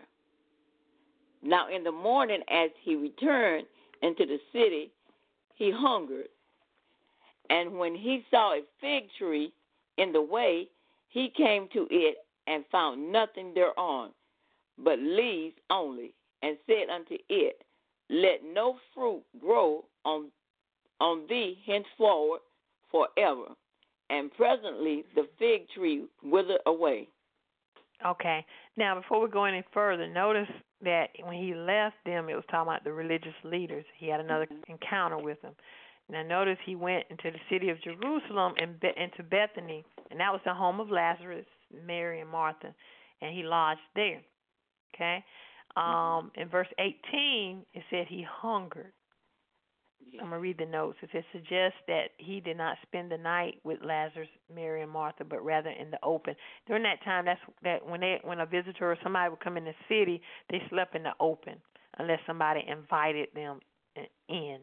Now in the morning, as He returned into the city, He hungered. And when He saw a fig tree in the way, He came to it and found nothing thereon, but leaves only, and said unto it, Let no fruit grow on thee henceforward forever. And presently the fig tree withered away. Okay. Now, before we go any further, notice that when He left them, it was talking about the religious leaders. He had another encounter with them. Now, notice He went into the city of Jerusalem and into Bethany, and that was the home of Lazarus, Mary, and Martha, and He lodged there. Okay? In verse 18, it said He hungered. I'm going to read the notes. It suggests that He did not spend the night with Lazarus, Mary, and Martha, but rather in the open. During that time, that when a visitor or somebody would come in the city, they slept in the open unless somebody invited them in.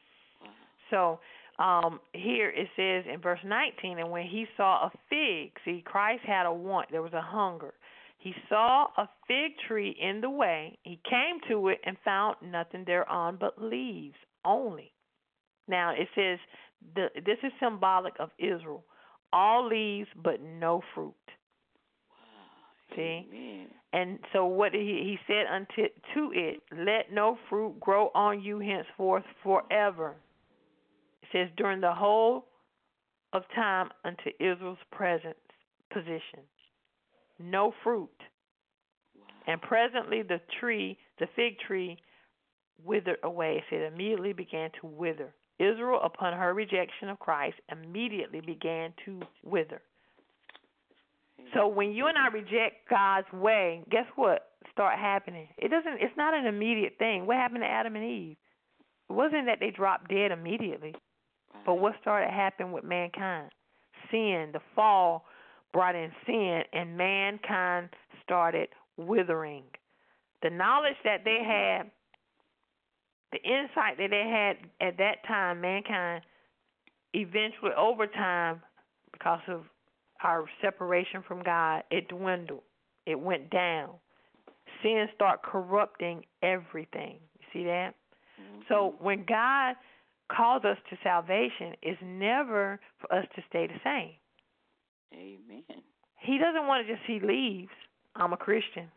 So here it says in verse 19, and when He saw a fig, see, Christ had a want. There was a hunger. He saw a fig tree in the way. He came to it and found nothing thereon but leaves only. Now, it says this is symbolic of Israel. All leaves but no fruit. Wow. See? Amen. And so what he said to it, let no fruit grow on you henceforth forever. It says during the whole of time unto Israel's present position. No fruit. Wow. And presently the fig tree, withered away. It said immediately began to wither. Israel, upon her rejection of Christ, immediately began to wither. So when you and I reject God's way, guess what start happening? It's not an immediate thing. What happened to Adam and Eve? It wasn't that they dropped dead immediately. But what started happening with mankind? Sin, the fall brought in sin, and mankind started withering. The knowledge that they had, the insight that they had at that time, mankind, eventually over time, because of our separation from God, it dwindled. It went down. Sin started corrupting everything. You see that? Mm-hmm. So when God calls us to salvation, it's never for us to stay the same. Amen. He doesn't want to just see leaves. I'm a Christian.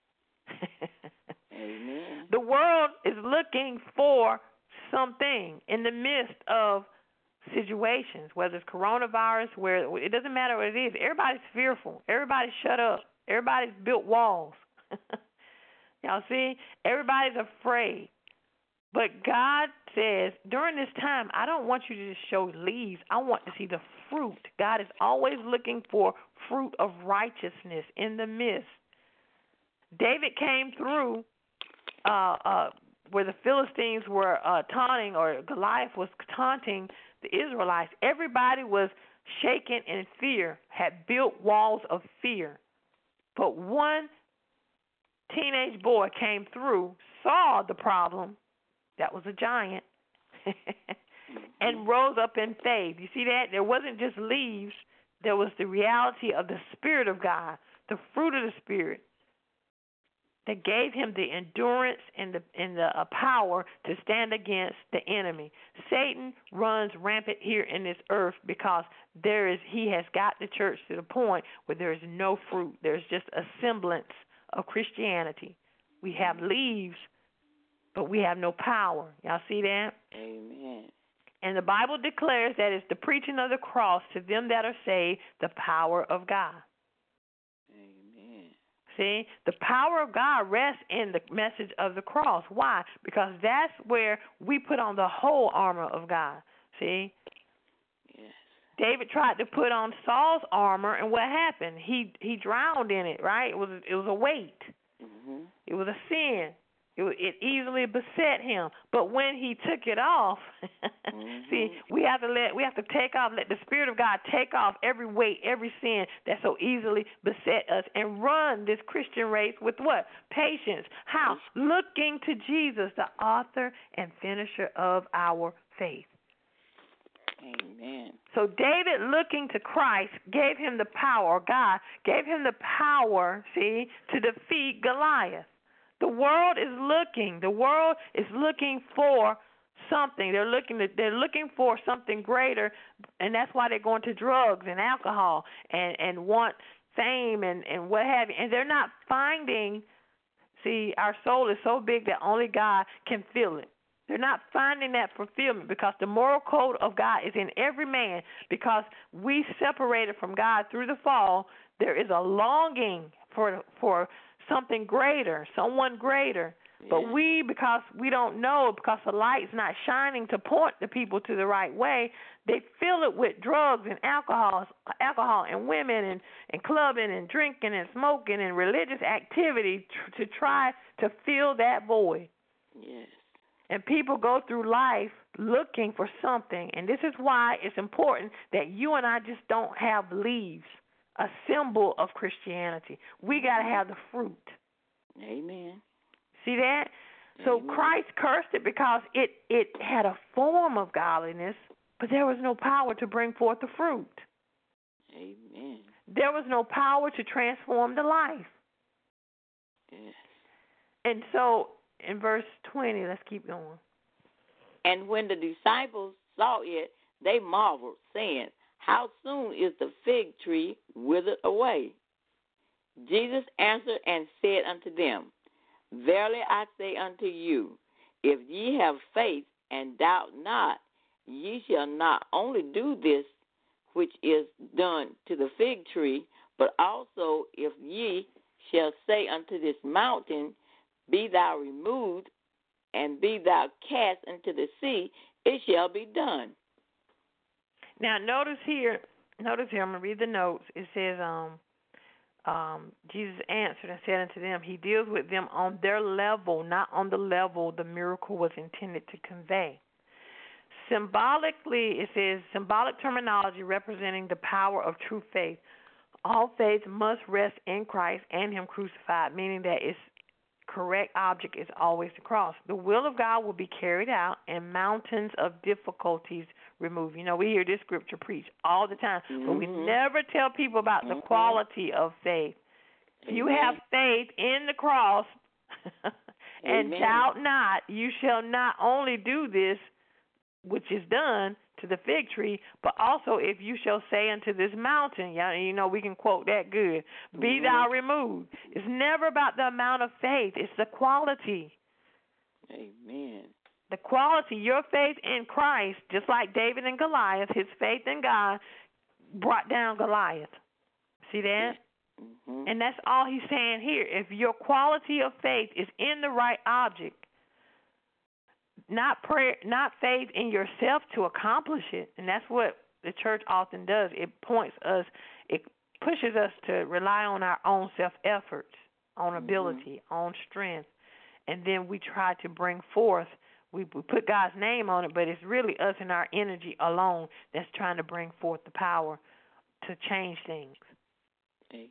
Amen. The world is looking for something in the midst of situations, whether it's coronavirus, where it doesn't matter what it is. Everybody's fearful. Everybody's shut up. Everybody's built walls. Y'all see? Everybody's afraid. But God says, during this time, I don't want you to just show leaves. I want to see the fruit. God is always looking for fruit of righteousness in the midst. David came through where the Philistines were taunting, or Goliath was taunting the Israelites. Everybody was shaken in fear, had built walls of fear. But one teenage boy came through, saw the problem. That was a giant. and rose up in faith. You see that? There wasn't just leaves. There was the reality of the Spirit of God, the fruit of the Spirit, that gave him the endurance and the power to stand against the enemy. Satan runs rampant here in this earth because he has got the church to the point where there is no fruit. There's just a semblance of Christianity. We have leaves, but we have no power. Y'all see that? Amen. And the Bible declares that it's the preaching of the cross to them that are saved, the power of God. Amen. See, the power of God rests in the message of the cross. Why? Because that's where we put on the whole armor of God. See? Yes. David tried to put on Saul's armor, and what happened? He drowned in it, right? It was a weight. Mm-hmm. It was a sin. It easily beset him. But when he took it off, see, we have to take off, let the Spirit of God take off every weight, every sin that so easily beset us, and run this Christian race with what? Patience. How? Looking to Jesus, the author and finisher of our faith. Amen. So David, looking to Christ, gave him the power. God gave him the power, see, to defeat Goliath. The world is looking. The world is looking for something. They're looking for something greater, and that's why they're going to drugs and alcohol and want fame and what have you. And they're not finding. See, our soul is so big that only God can fill it. They're not finding that fulfillment because the moral code of God is in every man. Because we separated from God through the fall, there is a longing for something greater, someone greater. Yeah. But because we don't know, because the light's not shining to point the people to the right way, they fill it with drugs and alcohol and women and clubbing and drinking and smoking and religious activity to try to fill that void. Yes. And people go through life looking for something. And this is why it's important that you and I just don't have leaves, a symbol of Christianity. We got to have the fruit. Amen. See that? So Amen. Christ cursed it because it had a form of godliness, but there was no power to bring forth the fruit. Amen. There was no power to transform the life. Yes. And so in verse 20, let's keep going. And when the disciples saw it, they marveled, saying, How soon is the fig tree withered away? Jesus answered and said unto them, Verily I say unto you, if ye have faith and doubt not, ye shall not only do this which is done to the fig tree, but also if ye shall say unto this mountain, Be thou removed, and be thou cast into the sea, it shall be done. Now, notice here, I'm going to read the notes. It says, Jesus answered and said unto them, he deals with them on their level, not on the level the miracle was intended to convey. Symbolically, it says, symbolic terminology representing the power of true faith. All faith must rest in Christ and him crucified, meaning that its correct object is always the cross. The will of God will be carried out and mountains of difficulties removed. You know, we hear this scripture preached all the time, but we never tell people about the quality of faith. If you have faith in the cross and doubt not, you shall not only do this, which is done to the fig tree, but also if you shall say unto this mountain, you know, we can quote that good, be thou removed. It's never about the amount of faith. It's the quality. Amen. The quality, your faith in Christ, just like David and Goliath, his faith in God brought down Goliath. See that? Mm-hmm. And that's all he's saying here. If your quality of faith is in the right object, not prayer, not faith in yourself to accomplish it. And that's what the church often does. It pushes us to rely on our own self-efforts, on ability, on strength. And then we try to bring forth, we put God's name on it, but it's really us and our energy alone that's trying to bring forth the power to change things.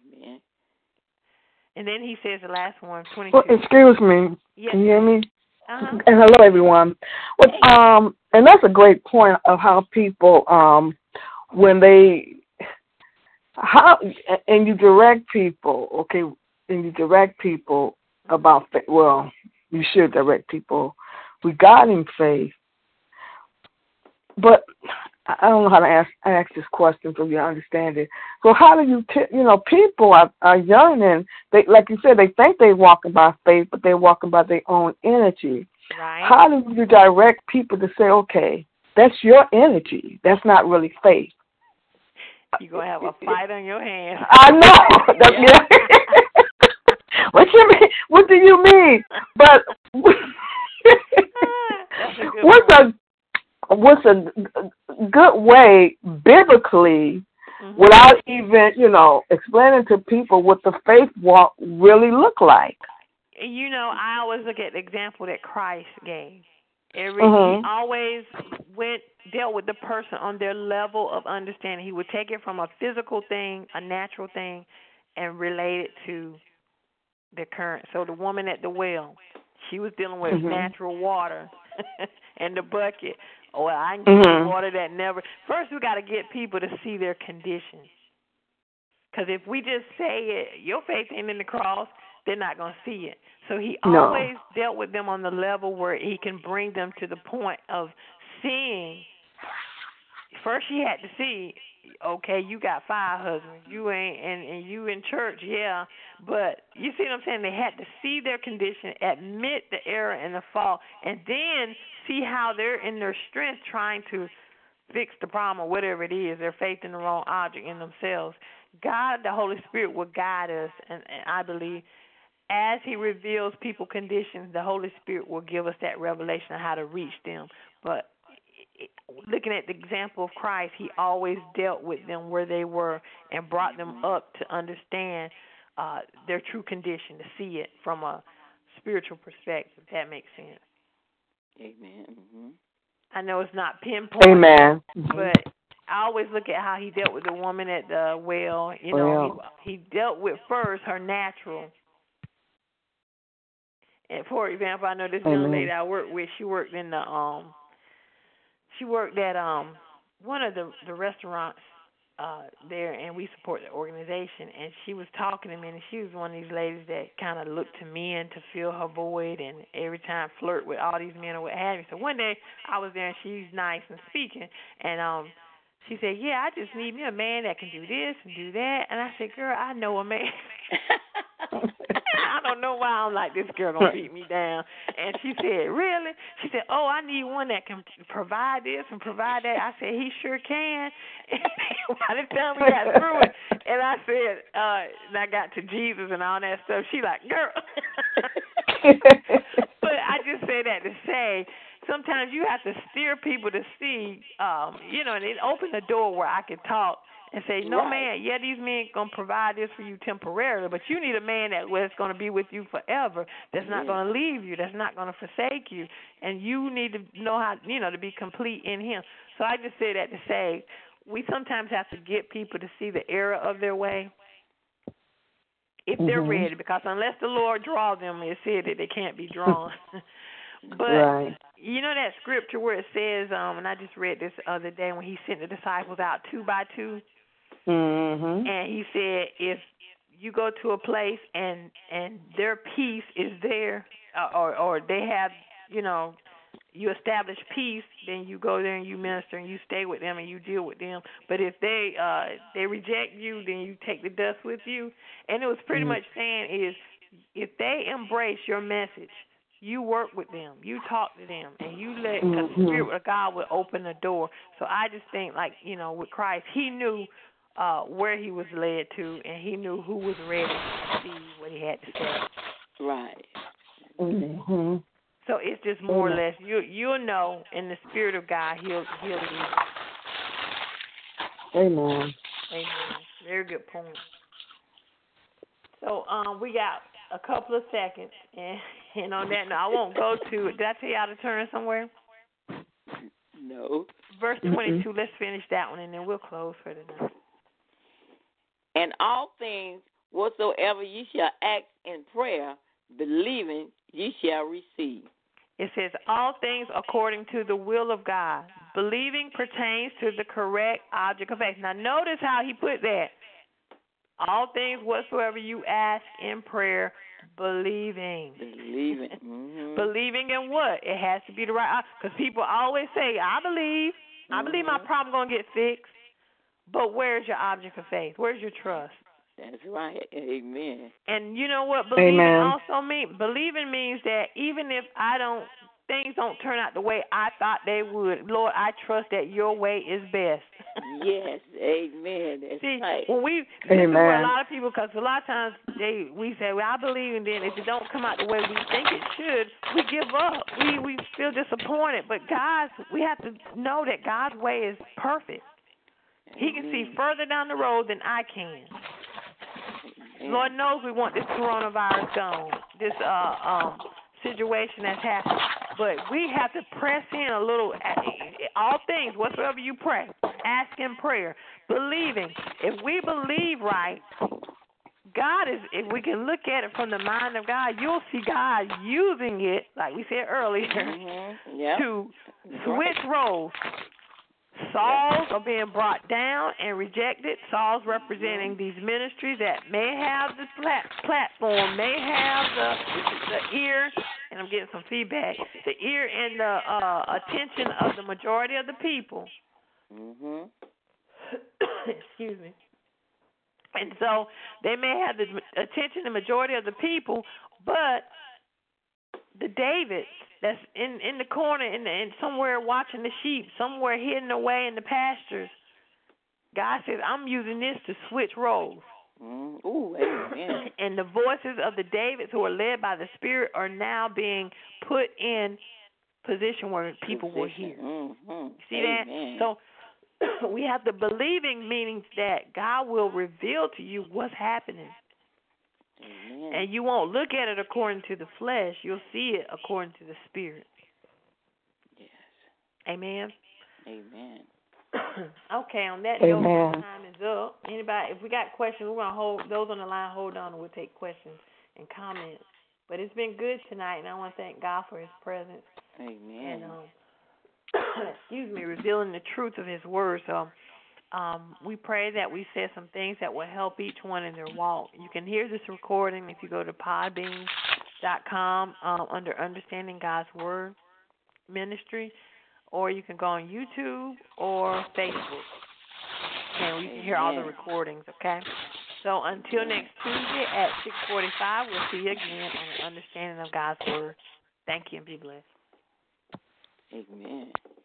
Amen. And then he says the last one, 22. Well, excuse me. Yes. Can you hear me? Uh-huh. And hello, everyone. And that's a great point of how people, when they, how, and you direct people, okay, and you direct people about, well, you should direct people regarding faith. But I don't know how to ask this question so you understand it. So how do you, people are young and they, like you said, they think they're walking by faith, but they're walking by their own energy. Right. How do you direct people to say, okay, that's your energy. That's not really faith. You're going to have a fight on your hands. I know. What you mean? What do you mean? But what's a good way biblically, without even, explaining to people what the faith walk really look like? I always look at the example that Christ gave. He always dealt with the person on their level of understanding. He would take it from a physical thing, a natural thing, and relate it to the current. So the woman at the well, she was dealing with natural water and the bucket. Oh, I can give you water that never. First, we got to get people to see their condition. Because if we just say it, your faith ain't in the cross, they're not going to see it. So he always dealt with them on the level where he can bring them to the point of seeing. First, he had to see, okay, you got 5 husbands. You ain't, and you in church, yeah. But you see what I'm saying? They had to see their condition, admit the error and the fault, and then see how they're in their strength trying to fix the problem or whatever it is, their faith in the wrong object in themselves. God, the Holy Spirit, will guide us, and I believe as he reveals people's conditions, the Holy Spirit will give us that revelation of how to reach them. But looking at the example of Christ, he always dealt with them where they were and brought them up to understand their true condition, to see it from a spiritual perspective. If that makes sense. Amen. Mm-hmm. I know it's not pinpoint. Amen. But I always look at how he dealt with the woman at the well. He dealt with first her natural. And for example, I know this young lady I work with. She worked in the She worked at one of the restaurants there, and we support the organization. And she was talking to me, and she was one of these ladies that kind of looked to men to fill her void, and every time flirt with all these men or what have you. So one day I was there, and she's nice and speaking, and she said, "Yeah, I just need me a man that can do this and do that." And I said, "Girl, I know a man." I don't know why I'm like, this girl gonna beat me down. And she said, "Really?" She said, "Oh, I need one that can provide this and provide that." I said, "He sure can." And by the time we got through it, and I said, and I got to Jesus and all that stuff, she like, "Girl." But I just say that to say, sometimes you have to steer people to see, and it opened the door where I could talk and say, "No, man, yeah, these men going to provide this for you temporarily, but you need a man that's going to be with you forever, that's not going to leave you, that's not going to forsake you, and you need to know how, to be complete in him." So I just say that to say, we sometimes have to get people to see the error of their way if they're ready, because unless the Lord draw them, it said that they can't be drawn. But you know that scripture where it says, and I just read this the other day when he sent the disciples out 2 by 2, and he said, if you go to a place and their peace is there, or they have, you establish peace, then you go there and you minister and you stay with them and you deal with them. But if they reject you, then you take the dust with you. And it was pretty much saying is, if they embrace your message, you work with them, you talk to them, and you let, because the Spirit of God will open the door. So I just think, like, with Christ, he knew where he was led to, and he knew who was ready to see what he had to say. Right. So it's just more or less, you'll know in the Spirit of God, he'll lead you. Amen. Very good point. So we got a couple of seconds, and on that note, I won't go to it. Did I tell you how to turn somewhere? No. Verse 22, let's finish that one, and then we'll close for the night. And all things whatsoever ye shall ask in prayer, believing ye shall receive. It says, all things according to the will of God. Believing pertains to the correct object of faith. Now, notice how he put that. All things whatsoever you ask in prayer, believing. Believing. Mm-hmm. Believing in what? It has to be the right. Because people always say, I believe my problem going to get fixed. But where's your object of faith? Where's your trust? That's right. Amen. And you know what believing Amen. also means? Believing means that even if things don't turn out the way I thought they would, Lord, I trust that your way is best. Yes. Amen. That's See, right. when this is where a lot of people, because a lot of times we say, well, I believe, and then if it don't come out the way we think it should, we give up. We feel disappointed. But we have to know that God's way is perfect. He can see further down the road than I can. Lord knows we want this coronavirus gone, this situation that's happened. But we have to press in a little. All things, whatsoever you pray, ask in prayer, believing. If we believe right, God is. If we can look at it from the mind of God, you'll see God using it, like we said earlier, to switch roles. Sauls are being brought down and rejected. Sauls representing these ministries that may have the platform, may have the ear, and I'm getting some feedback, the ear and the attention of the majority of the people. Mm-hmm. Excuse me. And so they may have the attention of the majority of the people, but the Davids that's in the corner, in somewhere watching the sheep, somewhere hidden away in the pastures, God says, I'm using this to switch roles. Ooh, amen. And the voices of the Davids who are led by the Spirit are now being put in position where people will hear. Mm-hmm. See that? So we have the believing, meaning that God will reveal to you what's happening. Amen. And you won't look at it according to the flesh. You'll see it according to the Spirit. Yes. Amen? Amen. Okay, on that note, time is up. Anybody, if we got questions, we're going to hold those on the line, hold on, and we'll take questions and comments. But it's been good tonight, and I want to thank God for his presence. Amen. And, revealing the truth of his word. So we pray that we said some things that will help each one in their walk. You can hear this recording if you go to podbean.com under Understanding God's Word Ministry, or you can go on YouTube or Facebook, and you can hear all the recordings, okay? So until next Tuesday at 6:45, we'll see you again on Understanding of God's Word. Thank you, and be blessed. Amen.